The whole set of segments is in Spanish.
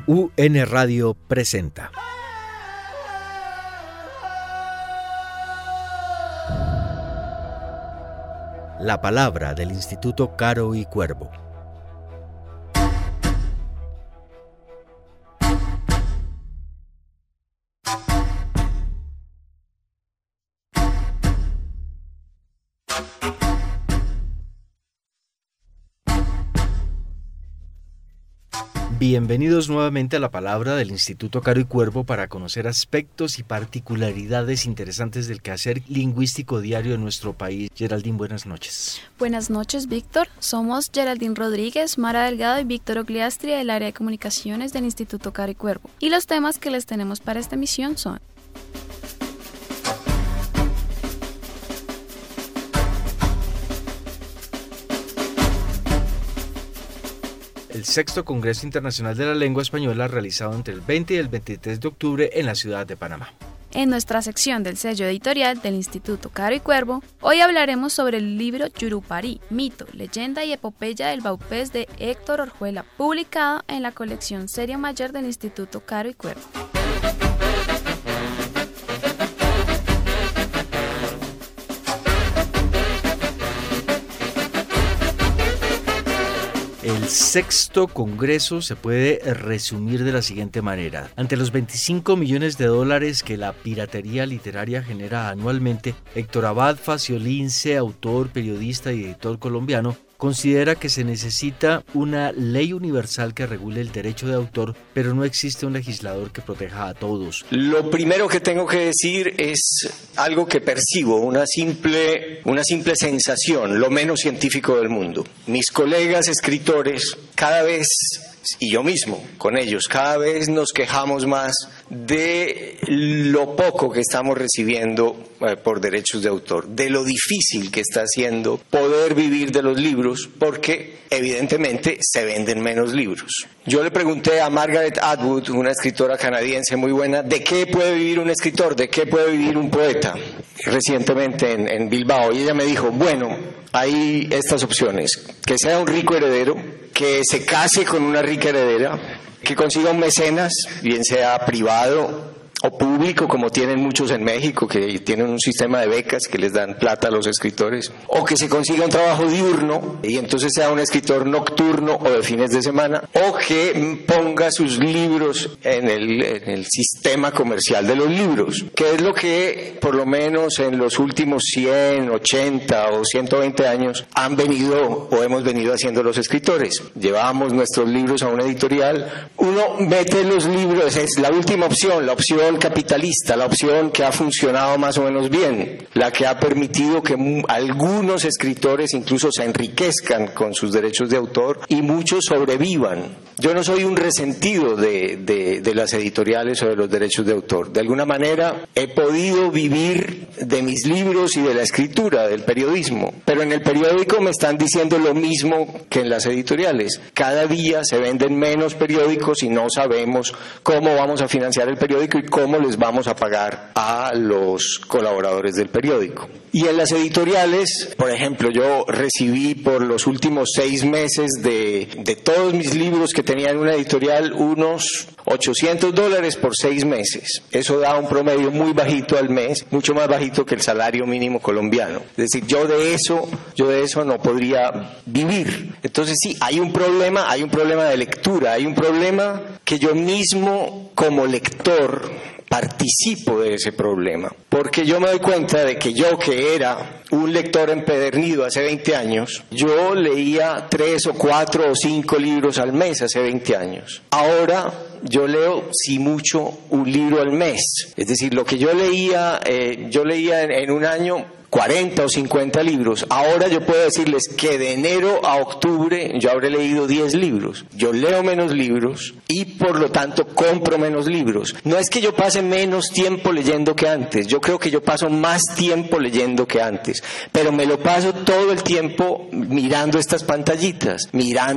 UN Radio presenta La palabra del Instituto Caro y Cuervo. Bienvenidos nuevamente a La Palabra del Instituto Caro y Cuervo para conocer aspectos y particularidades interesantes del quehacer lingüístico diario en nuestro país. Geraldine, buenas noches. Buenas noches, Víctor. Somos Geraldine Rodríguez, Mara Delgado y Víctor Ogliastri del área de comunicaciones del Instituto Caro y Cuervo. Y los temas que les tenemos para esta emisión son: el sexto Congreso Internacional de la Lengua Española realizado entre el 20 y el 23 de octubre en la ciudad de Panamá. En nuestra sección del sello editorial del Instituto Caro y Cuervo, hoy hablaremos sobre el libro Yurupari, mito, leyenda y epopeya del Vaupés de Héctor Orjuela, publicado en la colección Serie Mayor del Instituto Caro y Cuervo. El sexto Congreso se puede resumir de la siguiente manera. Ante los $25 millones que la piratería literaria genera anualmente, Héctor Abad Faciolince, autor, periodista y editor colombiano, considera que se necesita una ley universal que regule el derecho de autor, pero no existe un legislador que proteja a todos. Lo primero que tengo que decir es algo que percibo, una simple sensación, lo menos científico del mundo. Mis colegas escritores cada vez, y yo mismo con ellos, cada vez nos quejamos más de lo poco que estamos recibiendo por derechos de autor, de lo difícil que está haciendo poder vivir de los libros, porque evidentemente se venden menos libros. Yo le pregunté a Margaret Atwood, una escritora canadiense muy buena, ¿de qué puede vivir un escritor? ¿De qué puede vivir un poeta? Recientemente en Bilbao, y ella me dijo, bueno, hay estas opciones: que sea un rico heredero, que se case con una rica heredera, que consiga un mecenas, bien sea privado o público, como tienen muchos en México, que tienen un sistema de becas que les dan plata a los escritores, o que se consiga un trabajo diurno y entonces sea un escritor nocturno o de fines de semana, o que ponga sus libros en el sistema comercial de los libros, que es lo que por lo menos en los últimos 100, 80 o 120 años hemos venido haciendo los escritores. Llevamos nuestros libros a una editorial, uno mete los libros, es la última opción, la opción capitalista, la opción que ha funcionado más o menos bien, la que ha permitido que algunos escritores incluso se enriquezcan con sus derechos de autor y muchos sobrevivan. Yo no soy un resentido de las editoriales o de los derechos de autor. De alguna manera he podido vivir de mis libros y de la escritura, del periodismo, pero en el periódico me están diciendo lo mismo que en las editoriales. Cada día se venden menos periódicos y no sabemos cómo vamos a financiar el periódico y cómo les vamos a pagar a los colaboradores del periódico. Y en las editoriales, por ejemplo, yo recibí por los últimos 6 meses de todos mis libros que tenía en una editorial unos $800 por 6 meses. Eso da un promedio muy bajito al mes, mucho más bajito que el salario mínimo colombiano. Es decir, yo de eso no podría vivir. Entonces sí, hay un problema de lectura, hay un problema que yo mismo como lector participo de ese problema, porque yo me doy cuenta de que yo, que era un lector empedernido hace 20 años, yo leía 3 o 4 o 5 libros al mes hace 20 años. Ahora yo leo, si mucho, un libro al mes. Es decir, lo que yo leía en un año 40 o 50 libros. Ahora yo puedo decirles que de enero a octubre yo habré leído 10 libros. Yo leo menos libros y por lo tanto compro menos libros. No es que yo pase menos tiempo leyendo que antes. Yo creo que yo paso más tiempo leyendo que antes. Pero me lo paso todo el tiempo mirando estas pantallitas, mirando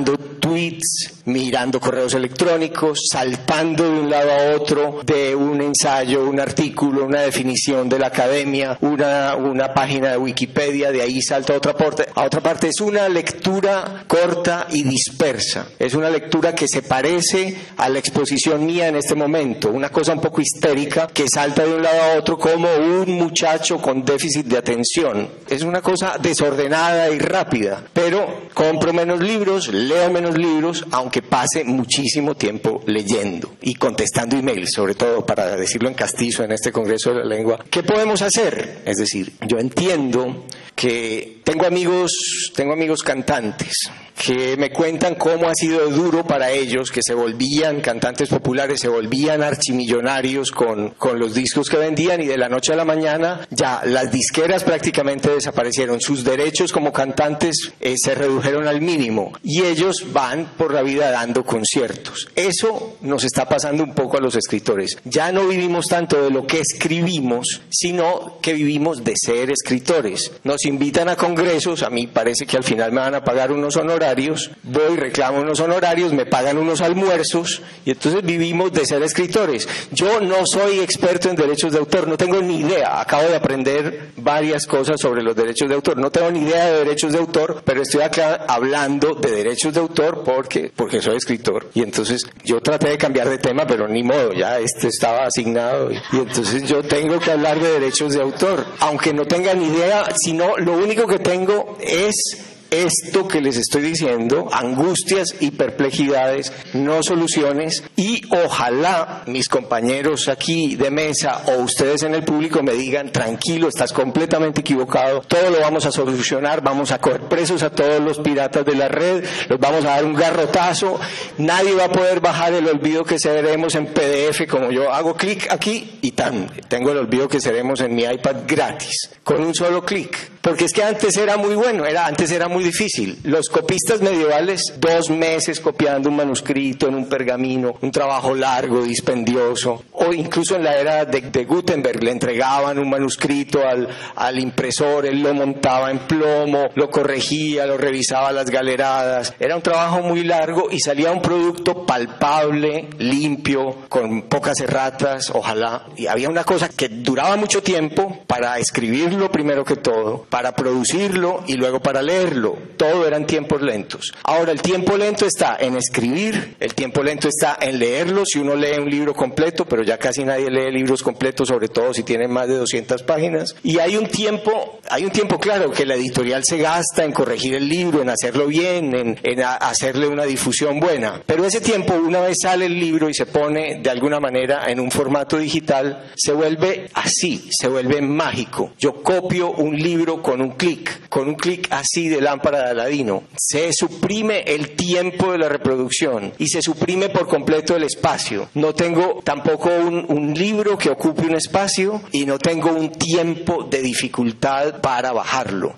tweets, mirando correos electrónicos, saltando de un lado a otro de un ensayo, un artículo, una definición de la academia, una página de Wikipedia, de ahí salto a otra parte. Es una lectura corta y dispersa. Es una lectura que se parece a la exposición mía en este momento, una cosa un poco histérica que salta de un lado a otro como un muchacho con déficit de atención. Es una cosa desordenada y rápida, pero compro menos libros, leo menos libros, aunque pase muchísimo tiempo leyendo y contestando emails, sobre todo para decirlo en castizo en este Congreso de la Lengua. ¿Qué podemos hacer? Es decir, yo entiendo que tengo amigos cantantes que me cuentan cómo ha sido duro para ellos, que se volvían cantantes populares, se volvían archimillonarios con los discos que vendían, y de la noche a la mañana ya las disqueras prácticamente desaparecieron, sus derechos como cantantes se redujeron al mínimo y ellos van por la vida dando conciertos. Eso nos está pasando un poco a los escritores. Ya no vivimos tanto de lo que escribimos, sino que vivimos de ser escritores. Nos invitan a congresos, a mí parece que al final me van a pagar unos honorarios, voy, reclamo unos honorarios, me pagan unos almuerzos y entonces vivimos de ser escritores. Yo no soy experto en derechos de autor, no tengo ni idea, acabo de aprender varias cosas sobre los derechos de autor, no tengo ni idea de derechos de autor, pero estoy acá hablando de derechos de autor porque soy escritor, y entonces yo traté de cambiar de tema, pero ni modo, ya estaba asignado y entonces yo tengo que hablar de derechos de autor, aunque no tenga ni idea, sino lo único que tengo es esto que les estoy diciendo, angustias y perplejidades, no soluciones, y ojalá mis compañeros aquí de mesa o ustedes en el público me digan: tranquilo, estás completamente equivocado, todo lo vamos a solucionar, vamos a coger presos a todos los piratas de la red, los vamos a dar un garrotazo, nadie va a poder bajar el olvido que seremos en PDF, como yo hago clic aquí y tengo el olvido que seremos en mi iPad gratis, con un solo clic. Porque es que antes era muy bueno, antes era muy difícil. Los copistas medievales, 2 meses copiando un manuscrito en un pergamino, un trabajo largo, dispendioso. O incluso en la era de Gutenberg le entregaban un manuscrito al impresor, él lo montaba en plomo, lo corregía, lo revisaba a las galeradas. Era un trabajo muy largo y salía un producto palpable, limpio, con pocas erratas, ojalá. Y había una cosa que duraba mucho tiempo para escribirlo primero que todo, para producirlo y luego para leerlo. Todo eran tiempos lentos. Ahora el tiempo lento está en escribir, el tiempo lento está en leerlo, si uno lee un libro completo, pero ya casi nadie lee libros completos, sobre todo si tienen más de 200 páginas. Y hay un tiempo claro que la editorial se gasta en corregir el libro, en hacerlo bien, en hacerle una difusión buena. Pero ese tiempo, una vez sale el libro y se pone de alguna manera en un formato digital, se vuelve así, se vuelve mágico. Yo copio un libro con un clic así de lámpara de Aladino. Se suprime el tiempo de la reproducción y se suprime por completo el espacio. No tengo tampoco un libro que ocupe un espacio y no tengo un tiempo de dificultad para bajarlo.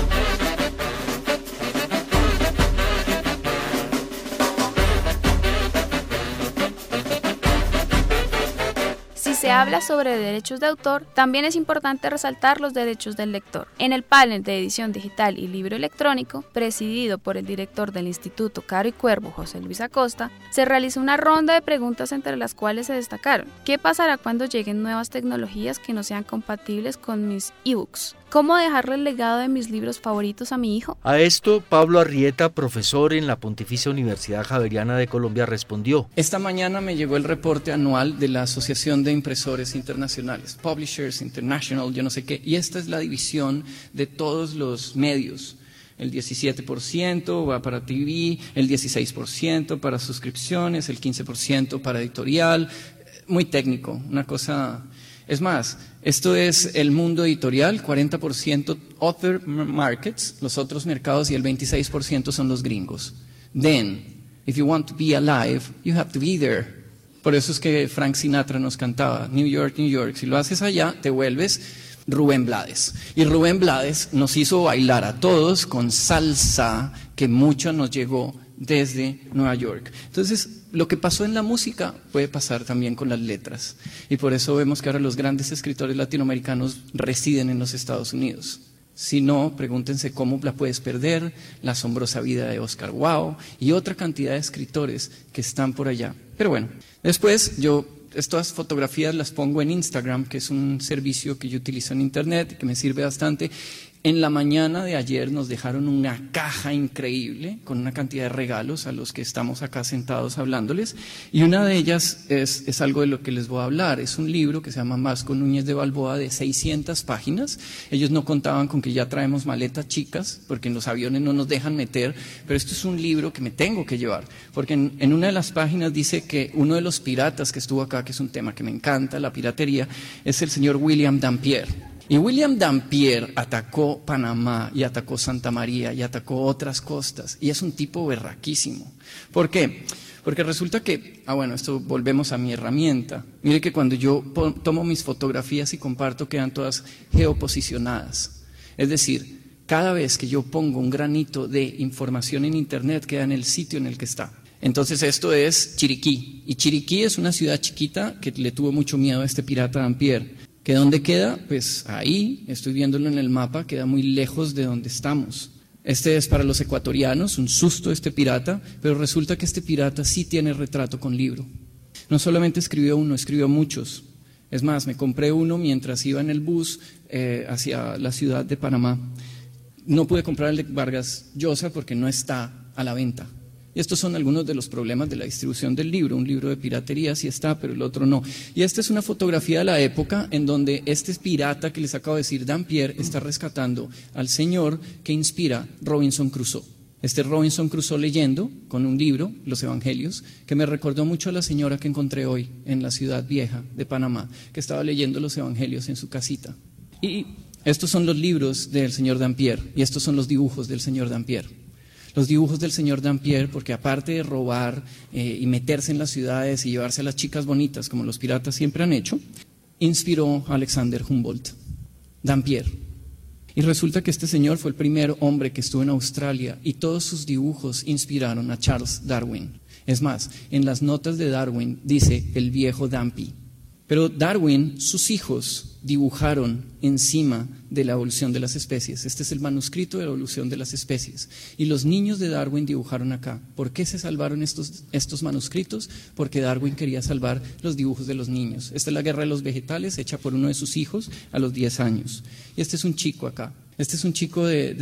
Se habla sobre derechos de autor, también es importante resaltar los derechos del lector. En el panel de edición digital y libro electrónico, presidido por el director del Instituto Caro y Cuervo, José Luis Acosta, se realizó una ronda de preguntas entre las cuales se destacaron: ¿qué pasará cuando lleguen nuevas tecnologías que no sean compatibles con mis ebooks? ¿Cómo dejarle el legado de mis libros favoritos a mi hijo? A esto, Pablo Arrieta, profesor en la Pontificia Universidad Javeriana de Colombia, respondió: esta mañana me llegó el reporte anual de la Asociación de Impresores Internacionales, Publishers International, yo no sé qué, y esta es la división de todos los medios. El 17% va para TV, el 16% para suscripciones, el 15% para editorial. Muy técnico, una cosa. Es más, esto es el mundo editorial, 40% other markets, los otros mercados, y el 26% son los gringos. Then, if you want to be alive, you have to be there. Por eso es que Frank Sinatra nos cantaba, New York, New York. Si lo haces allá, te vuelves Rubén Blades. Y Rubén Blades nos hizo bailar a todos con salsa que mucho nos llegó desde Nueva York. Entonces, lo que pasó en la música puede pasar también con las letras. Y por eso vemos que ahora los grandes escritores latinoamericanos residen en los Estados Unidos. Si no, pregúntense cómo la puedes perder, La asombrosa vida de Oscar Wilde y otra cantidad de escritores que están por allá. Pero bueno, después estas fotografías las pongo en Instagram, que es un servicio que yo utilizo en internet y que me sirve bastante. En la mañana de ayer nos dejaron una caja increíble con una cantidad de regalos a los que estamos acá sentados hablándoles, y una de ellas es algo de lo que les voy a hablar. Es un libro que se llama Vasco Núñez de Balboa, de 600 páginas. Ellos no contaban con que ya traemos maletas chicas porque en los aviones no nos dejan meter, pero esto es un libro que me tengo que llevar, porque en una de las páginas dice que uno de los piratas que estuvo acá, que es un tema que me encanta, la piratería, es el señor William Dampier. Y William Dampier atacó Panamá y atacó Santa María y atacó otras costas, y es un tipo berraquísimo. ¿Por qué? Porque resulta que, esto volvemos a mi herramienta. Mire que cuando yo tomo mis fotografías y comparto, quedan todas geoposicionadas. Es decir, cada vez que yo pongo un granito de información en internet, queda en el sitio en el que está. Entonces esto es Chiriquí, y Chiriquí es una ciudad chiquita que le tuvo mucho miedo a este pirata Dampier. ¿Que dónde queda? Pues ahí, estoy viéndolo en el mapa, queda muy lejos de donde estamos. Este es para los ecuatorianos, un susto este pirata, pero resulta que este pirata sí tiene retrato con libro. No solamente escribió uno, escribió muchos. Es más, me compré uno mientras iba en el bus hacia la ciudad de Panamá. No pude comprar el de Vargas Llosa porque no está a la venta. Y estos son algunos de los problemas de la distribución del libro. Un libro de piratería sí está, pero el otro no. Y esta es una fotografía de la época en donde este pirata que les acabo de decir, Dampier, está rescatando al señor que inspira Robinson Crusoe. Este Robinson Crusoe leyendo con un libro, Los Evangelios, que me recordó mucho a la señora que encontré hoy en la ciudad vieja de Panamá, que estaba leyendo los Evangelios en su casita. Y estos son los libros del señor Dampier, y estos son los dibujos del señor Dampier. Los dibujos del señor Dampier, porque aparte de robar y meterse en las ciudades y llevarse a las chicas bonitas, como los piratas siempre han hecho, inspiró a Alexander Humboldt, Dampier. Y resulta que este señor fue el primer hombre que estuvo en Australia, y todos sus dibujos inspiraron a Charles Darwin. Es más, en las notas de Darwin dice el viejo Dampy. Pero Darwin, sus hijos, dibujaron encima de la evolución de las especies. Este es el manuscrito de la evolución de las especies. Y los niños de Darwin dibujaron acá. ¿Por qué se salvaron estos manuscritos? Porque Darwin quería salvar los dibujos de los niños. Esta es la guerra de los vegetales, hecha por uno de sus hijos a los 10 años. Y este es un chico acá. Este es un chico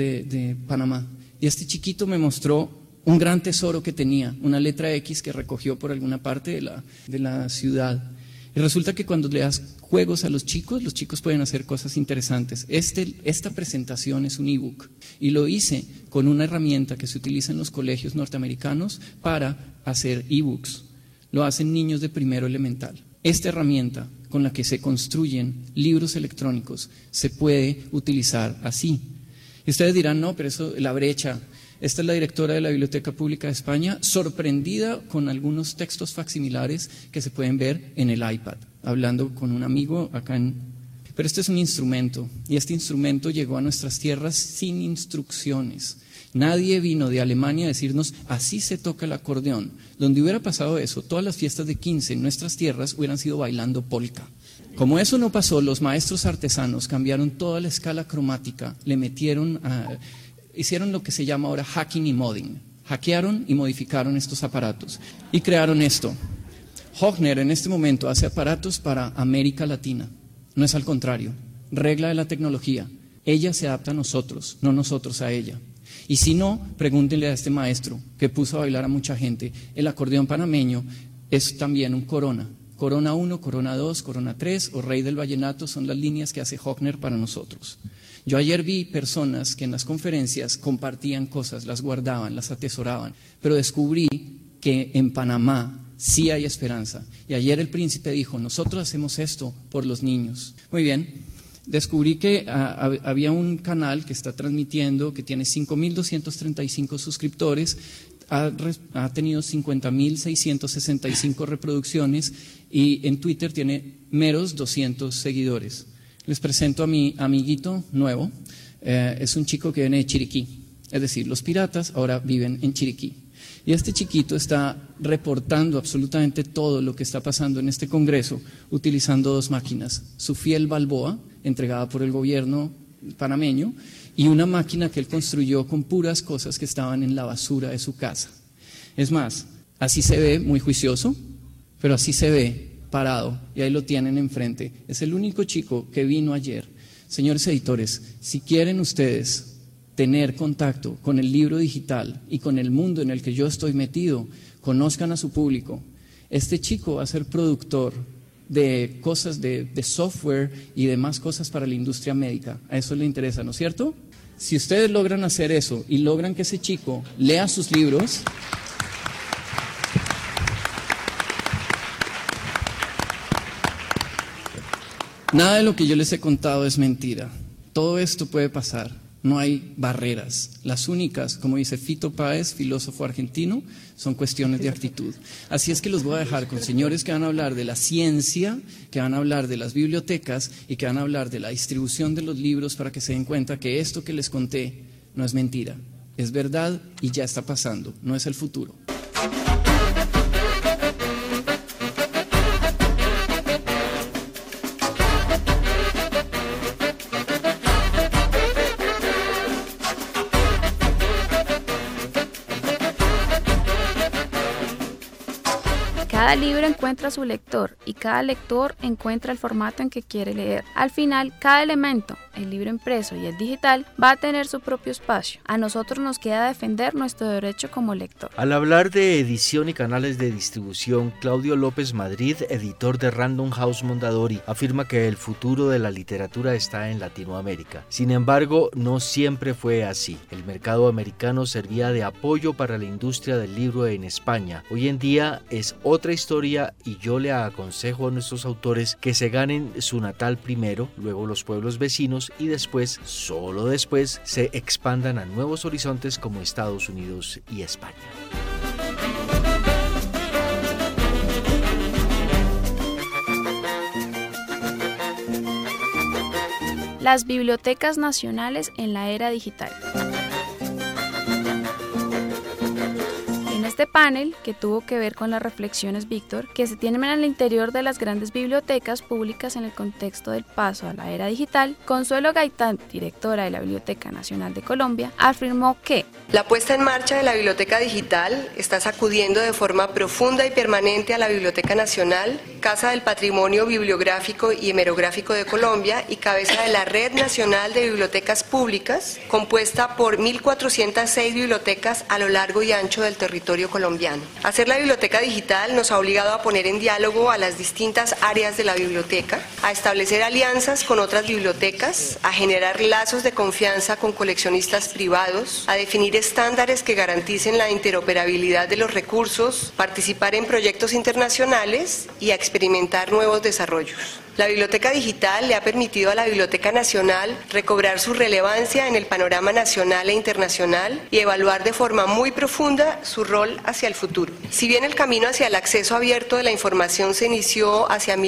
de Panamá. Y este chiquito me mostró un gran tesoro que tenía, una letra X que recogió por alguna parte de la ciudad. Y resulta que cuando le das juegos a los chicos pueden hacer cosas interesantes. Esta presentación es un ebook, y lo hice con una herramienta que se utiliza en los colegios norteamericanos para hacer ebooks. Lo hacen niños de primero elemental. Esta herramienta con la que se construyen libros electrónicos se puede utilizar así. Y ustedes dirán, no, pero eso, la brecha. Esta es la directora de la Biblioteca Pública de España, sorprendida con algunos textos facsimilares que se pueden ver en el iPad, hablando con un amigo acá Pero este es un instrumento, y este instrumento llegó a nuestras tierras sin instrucciones. Nadie vino de Alemania a decirnos, así se toca el acordeón. Donde hubiera pasado eso, todas las fiestas de 15 en nuestras tierras hubieran sido bailando polka. Como eso no pasó, los maestros artesanos cambiaron toda la escala cromática, le metieron hicieron lo que se llama ahora hacking y modding. Hackearon y modificaron estos aparatos y crearon esto. Hochner en este momento hace aparatos para América Latina. No es al contrario. Regla de la tecnología. Ella se adapta a nosotros, no nosotros a ella. Y si no, pregúntenle a este maestro que puso a bailar a mucha gente. El acordeón panameño es también un corona. Corona 1, Corona 2, Corona 3 o Rey del Vallenato son las líneas que hace Hochner para nosotros. Yo ayer vi personas que en las conferencias compartían cosas, las guardaban, las atesoraban, pero descubrí que en Panamá sí hay esperanza. Y ayer el príncipe dijo, nosotros hacemos esto por los niños. Muy bien, descubrí que había un canal que está transmitiendo, que tiene 5.235 suscriptores, ha tenido 50.665 reproducciones y en Twitter tiene meros 200 seguidores. Les presento a mi amiguito nuevo, es un chico que viene de Chiriquí, es decir, los piratas ahora viven en Chiriquí. Y este chiquito está reportando absolutamente todo lo que está pasando en este congreso utilizando dos máquinas, su fiel Balboa, entregada por el gobierno panameño, y una máquina que él construyó con puras cosas que estaban en la basura de su casa. Es más, así se ve, muy juicioso, pero así se ve parado, y ahí lo tienen enfrente. Es el único chico que vino ayer. Señores editores, si quieren ustedes tener contacto con el libro digital y con el mundo en el que yo estoy metido, conozcan a su público. Este chico va a ser productor de cosas de software y demás cosas para la industria médica. A eso le interesa, ¿no es cierto? Si ustedes logran hacer eso y logran que ese chico lea sus libros, nada de lo que yo les he contado es mentira. Todo esto puede pasar. No hay barreras. Las únicas, como dice Fito Páez, filósofo argentino, son cuestiones de actitud. Así es que los voy a dejar con señores que van a hablar de la ciencia, que van a hablar de las bibliotecas y que van a hablar de la distribución de los libros para que se den cuenta que esto que les conté no es mentira, es verdad y ya está pasando, no es el futuro. Cada libro encuentra a su lector y cada lector encuentra el formato en que quiere leer. Al final, cada elemento, el libro impreso y el digital, va a tener su propio espacio. A nosotros nos queda defender nuestro derecho como lector. Al hablar de edición y canales de distribución, Claudio López Madrid, editor de Random House Mondadori, afirma que el futuro de la literatura está en Latinoamérica. Sin embargo, no siempre fue así. El mercado americano servía de apoyo para la industria del libro en España. Hoy en día es otra historia y yo le aconsejo a nuestros autores que se ganen su natal primero, luego los pueblos vecinos y después, solo después, se expandan a nuevos horizontes como Estados Unidos y España. Las bibliotecas nacionales en la era digital. Este panel, que tuvo que ver con las reflexiones Víctor, que se tienen al interior de las grandes bibliotecas públicas en el contexto del paso a la era digital, Consuelo Gaitán, directora de la Biblioteca Nacional de Colombia, afirmó que la puesta en marcha de la Biblioteca Digital está sacudiendo de forma profunda y permanente a la Biblioteca Nacional, Casa del Patrimonio Bibliográfico y Hemerográfico de Colombia y cabeza de la Red Nacional de Bibliotecas Públicas, compuesta por 1.406 bibliotecas a lo largo y ancho del territorio colombiano. Hacer la biblioteca digital nos ha obligado a poner en diálogo a las distintas áreas de la biblioteca, a establecer alianzas con otras bibliotecas, a generar lazos de confianza con coleccionistas privados, a definir estándares que garanticen la interoperabilidad de los recursos, participar en proyectos internacionales y a experimentar nuevos desarrollos. La biblioteca digital le ha permitido a la Biblioteca Nacional recobrar su relevancia en el panorama nacional e internacional y evaluar de forma muy profunda su rol hacia el futuro. Si bien el camino hacia el acceso abierto de la información se inició hacia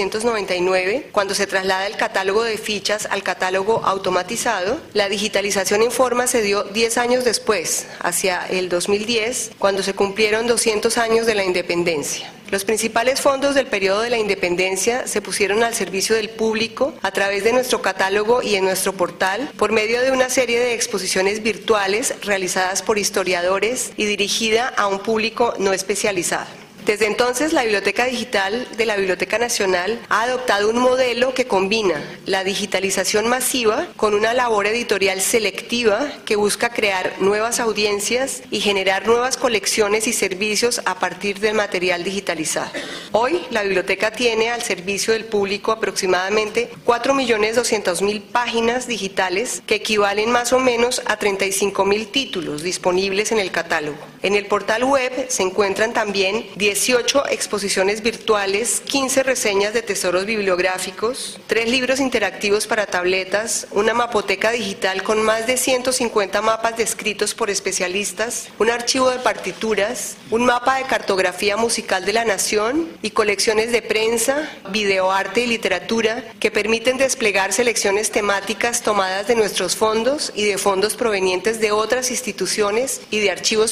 1999, cuando se traslada el catálogo de fichas al catálogo automatizado, la digitalización en forma se dio 10 años después, hacia el 2010, cuando se cumplieron 200 años de la independencia. Los principales fondos del periodo de la independencia se pusieron al servicio del público a través de nuestro catálogo y en nuestro portal por medio de una serie de exposiciones virtuales realizadas por historiadores y dirigida a un público no especializado. Desde entonces, la Biblioteca Digital de la Biblioteca Nacional ha adoptado un modelo que combina la digitalización masiva con una labor editorial selectiva que busca crear nuevas audiencias y generar nuevas colecciones y servicios a partir del material digitalizado. Hoy, la biblioteca tiene al servicio del público aproximadamente 4.200.000 páginas digitales que equivalen más o menos a 35.000 títulos disponibles en el catálogo. En el portal web se encuentran también 18 exposiciones virtuales, 15 reseñas de tesoros bibliográficos, 3 libros interactivos para tabletas, una mapoteca digital con más de 150 mapas descritos por especialistas, un archivo de partituras, un mapa de cartografía musical de la nación y colecciones de prensa, videoarte y literatura que permiten desplegar selecciones temáticas tomadas de nuestros fondos y de fondos provenientes de otras instituciones y de archivos particulares.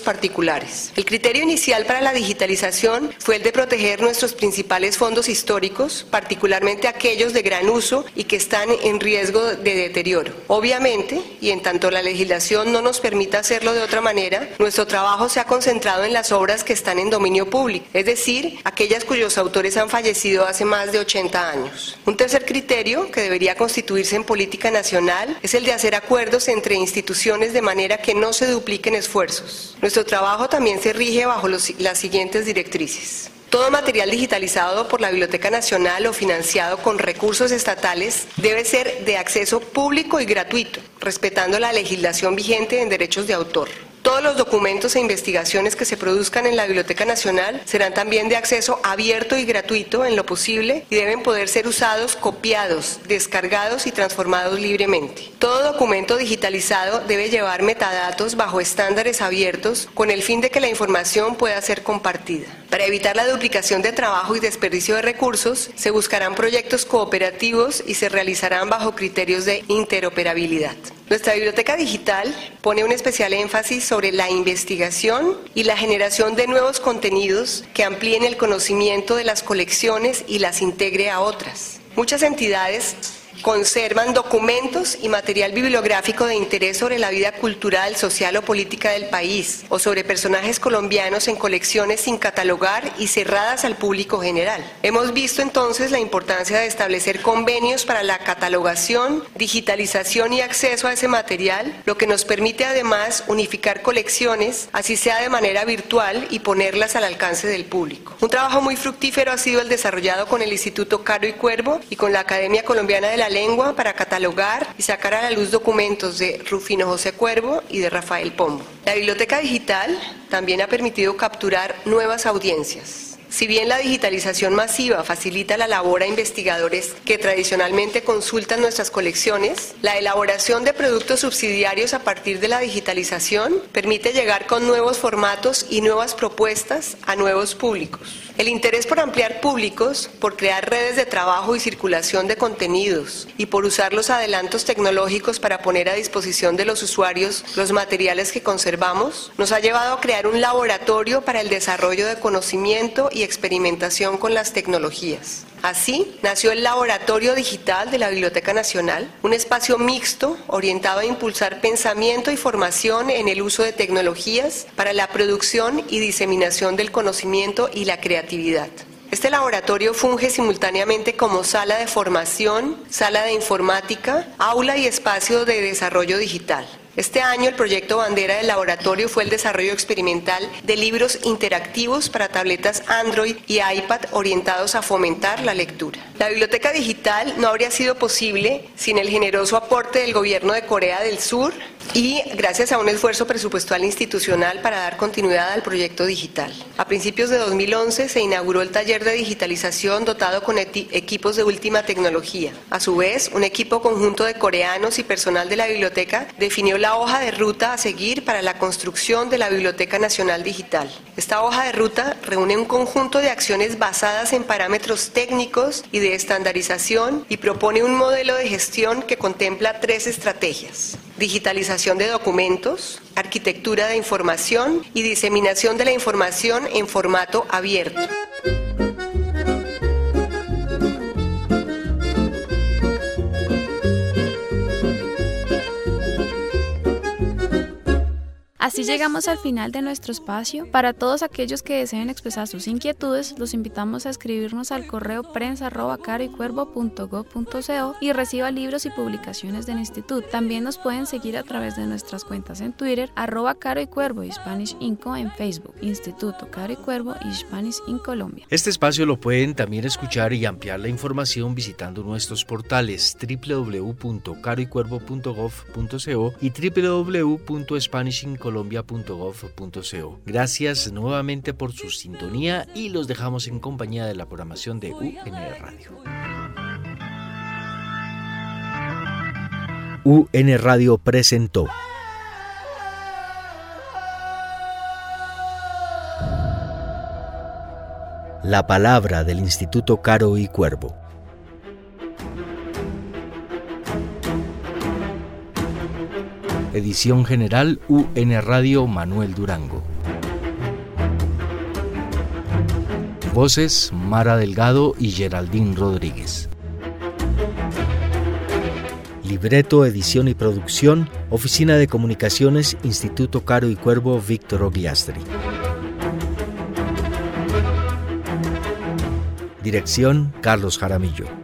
particulares. El criterio inicial para la digitalización fue el de proteger nuestros principales fondos históricos, particularmente aquellos de gran uso y que están en riesgo de deterioro. Obviamente, y en tanto la legislación no nos permita hacerlo de otra manera, nuestro trabajo se ha concentrado en las obras que están en dominio público, es decir, aquellas cuyos autores han fallecido hace más de 80 años. Un tercer criterio que debería constituirse en política nacional es el de hacer acuerdos entre instituciones de manera que no se dupliquen esfuerzos. Nuestro trabajo también se rige bajo las siguientes directrices. Todo material digitalizado por la Biblioteca Nacional o financiado con recursos estatales debe ser de acceso público y gratuito, respetando la legislación vigente en derechos de autor. Todos los documentos e investigaciones que se produzcan en la Biblioteca Nacional serán también de acceso abierto y gratuito en lo posible y deben poder ser usados, copiados, descargados y transformados libremente. Todo documento digitalizado debe llevar metadatos bajo estándares abiertos con el fin de que la información pueda ser compartida. Para evitar la duplicación de trabajo y desperdicio de recursos, se buscarán proyectos cooperativos y se realizarán bajo criterios de interoperabilidad. Nuestra biblioteca digital pone un especial énfasis sobre la investigación y la generación de nuevos contenidos que amplíen el conocimiento de las colecciones y las integre a otras. Muchas entidades conservan documentos y material bibliográfico de interés sobre la vida cultural, social o política del país o sobre personajes colombianos en colecciones sin catalogar y cerradas al público general. Hemos visto entonces la importancia de establecer convenios para la catalogación, digitalización y acceso a ese material, lo que nos permite además unificar colecciones, así sea de manera virtual, y ponerlas al alcance del público. Un trabajo muy fructífero ha sido el desarrollado con el Instituto Caro y Cuervo y con la Academia Colombiana de la Lengua para catalogar y sacar a la luz documentos de Rufino José Cuervo y de Rafael Pombo. La biblioteca digital también ha permitido capturar nuevas audiencias. Si bien la digitalización masiva facilita la labor a investigadores que tradicionalmente consultan nuestras colecciones, la elaboración de productos subsidiarios a partir de la digitalización permite llegar con nuevos formatos y nuevas propuestas a nuevos públicos. El interés por ampliar públicos, por crear redes de trabajo y circulación de contenidos y por usar los adelantos tecnológicos para poner a disposición de los usuarios los materiales que conservamos, nos ha llevado a crear un laboratorio para el desarrollo de conocimiento y experimentación con las tecnologías. Así, nació el Laboratorio Digital de la Biblioteca Nacional, un espacio mixto orientado a impulsar pensamiento y formación en el uso de tecnologías para la producción y diseminación del conocimiento y la creatividad. Este laboratorio funge simultáneamente como sala de formación, sala de informática, aula y espacio de desarrollo digital. Este año el proyecto bandera del laboratorio fue el desarrollo experimental de libros interactivos para tabletas Android y iPad orientados a fomentar la lectura. La biblioteca digital no habría sido posible sin el generoso aporte del gobierno de Corea del Sur y gracias a un esfuerzo presupuestal institucional para dar continuidad al proyecto digital. A principios de 2011 se inauguró el taller de digitalización dotado con equipos de última tecnología. A su vez, un equipo conjunto de coreanos y personal de la biblioteca definió la hoja de ruta a seguir para la construcción de la Biblioteca Nacional Digital. Esta hoja de ruta reúne un conjunto de acciones basadas en parámetros técnicos y de estandarización y propone un modelo de gestión que contempla 3 estrategias: digitalización de documentos, arquitectura de información y diseminación de la información en formato abierto. Así llegamos al final de nuestro espacio. Para todos aquellos que deseen expresar sus inquietudes, los invitamos a escribirnos al correo prensa@caroycuervo.gov.co y reciba libros y publicaciones del Instituto. También nos pueden seguir a través de nuestras cuentas en Twitter, @caroycuervo y Spanish Inco en Facebook, Instituto Caro y Cuervo y Spanish in Colombia. Este espacio lo pueden también escuchar y ampliar la información visitando nuestros portales www.caroycuervo.gov.co y www.spanishincolombia.gov.co. Gracias nuevamente por su sintonía y los dejamos en compañía de la programación de UN Radio. UN Radio presentó La palabra del Instituto Caro y Cuervo. Edición general UN Radio Manuel Durango. Voces: Mara Delgado y Geraldine Rodríguez. Libreto, edición y producción: Oficina de Comunicaciones, Instituto Caro y Cuervo, Víctor Ogliastri. Dirección: Carlos Jaramillo.